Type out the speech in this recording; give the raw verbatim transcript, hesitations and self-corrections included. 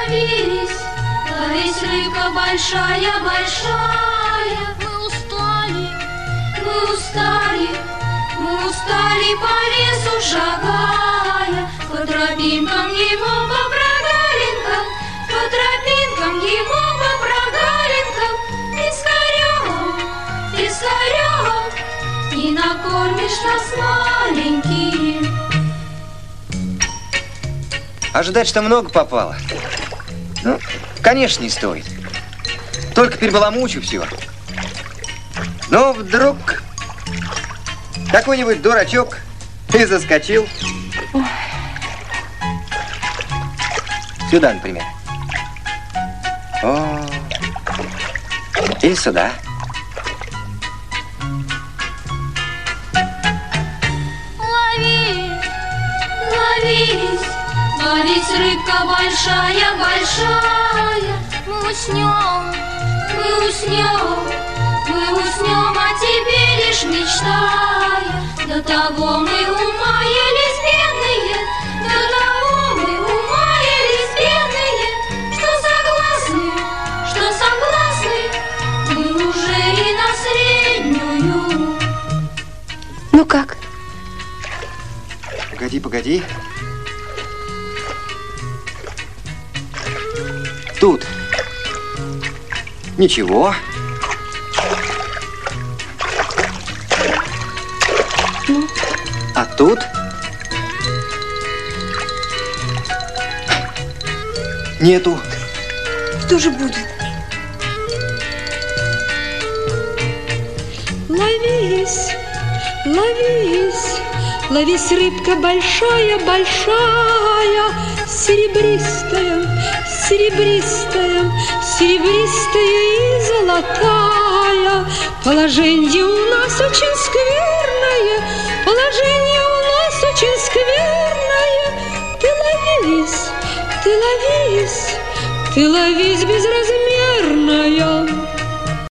Ловись, ловись, рыбка большая, большая. Мы устали, мы устали, мы устали по лесу шагая, по тропинкам его, по прогалинкам, по тропинкам его, по прогалинкам. Пискарем, пискарем, не накормишь нас маленькие. Ожидать, что много попало? Ну, конечно, не стоит. Только перебаламучу все. Но вдруг какой-нибудь дурачок и заскочил. Сюда, например. О, и сюда. Лови, ловись, ловись, рыбка большая, большая. мы уснем, мы уснем, мы уснем, о тебе лишь мечтая. До того мы умаялись бедные, до того мы умаялись бедные, что согласны, что согласны, мы уже и на среднюю. Ну как? Погоди, погоди. Тут ничего. Ну? А тут нету. Что же будет? Ловись, ловись, ловись, рыбка большая, большая, серебристая, серебристая, серебристая и золотая. Положение у нас очень скверное, положение у нас очень скверное. Ты ловись, ты ловись, ты ловись безразмерная.